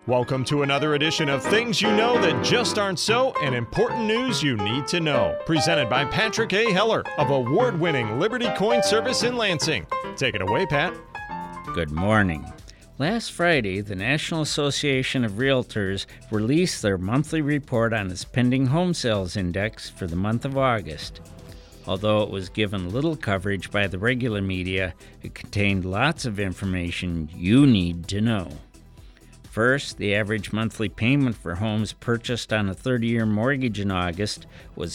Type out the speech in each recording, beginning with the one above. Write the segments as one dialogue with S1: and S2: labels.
S1: Welcome to another edition of Things You Know That Just Aren't So and Important News You Need to Know. Presented by Patrick A. Heller of award-winning Liberty Coin Service in Lansing. Take it away, Pat.
S2: Good morning. Last Friday, the National Association of Realtors released their monthly report on its pending home sales index for the month of August. Although it was given little coverage by the regular media, it contained lots of information you need to know. First, the average monthly payment for homes purchased on a 30-year mortgage in August was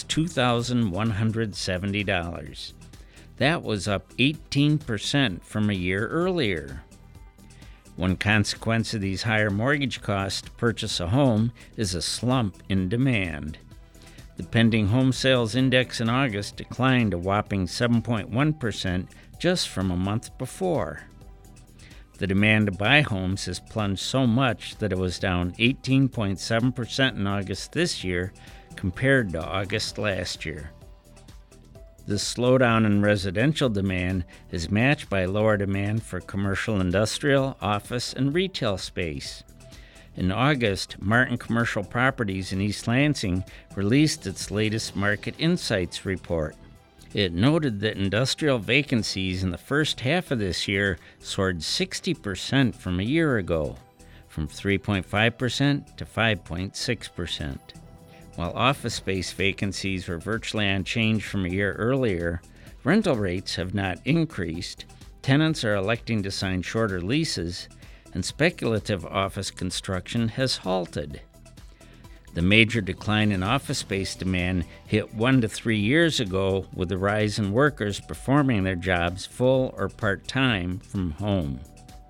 S2: $2,170. That was up 18% from a year earlier. One consequence of these higher mortgage costs to purchase a home is a slump in demand. The pending home sales index in August declined a whopping 7.1% just from a month before. The demand to buy homes has plunged so much that it was down 18.7% in August this year compared to August last year. This slowdown in residential demand is matched by lower demand for commercial, industrial, office, and retail space. In August, Martin Commercial Properties in East Lansing released its latest Market Insights report. It noted that industrial vacancies in the first half of this year soared 60% from a year ago, from 3.5% to 5.6%. While office space vacancies were virtually unchanged from a year earlier, rental rates have not increased, tenants are electing to sign shorter leases, and speculative office construction has halted. The major decline in office space demand hit 1 to 3 years ago with the rise in workers performing their jobs full or part-time from home.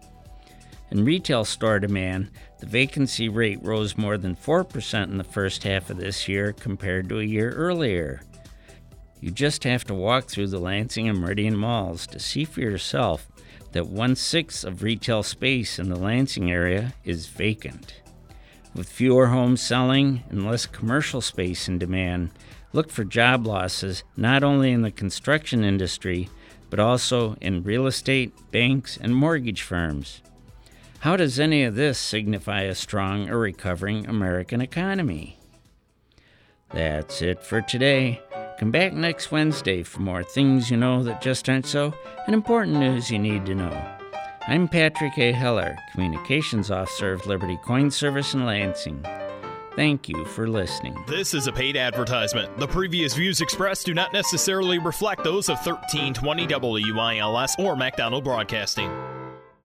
S2: In retail store demand, the vacancy rate rose more than 4% in the first half of this year compared to a year earlier. You just have to walk through the Lansing and Meridian malls to see for yourself that 1/6 of retail space in the Lansing area is vacant. With fewer homes selling and less commercial space in demand, look for job losses not only in the construction industry, but also in real estate, banks, and mortgage firms. How does any of this signify a strong or recovering American economy? That's it for today. Come back next Wednesday for more Things You Know That Just Aren't So and important news you need to know. I'm Patrick A. Heller, Communications Officer of Liberty Coin Service in Lansing. Thank you for listening.
S3: This is a paid advertisement. The previous views expressed do not necessarily reflect those of 1320 WILS or MacDonald Broadcasting.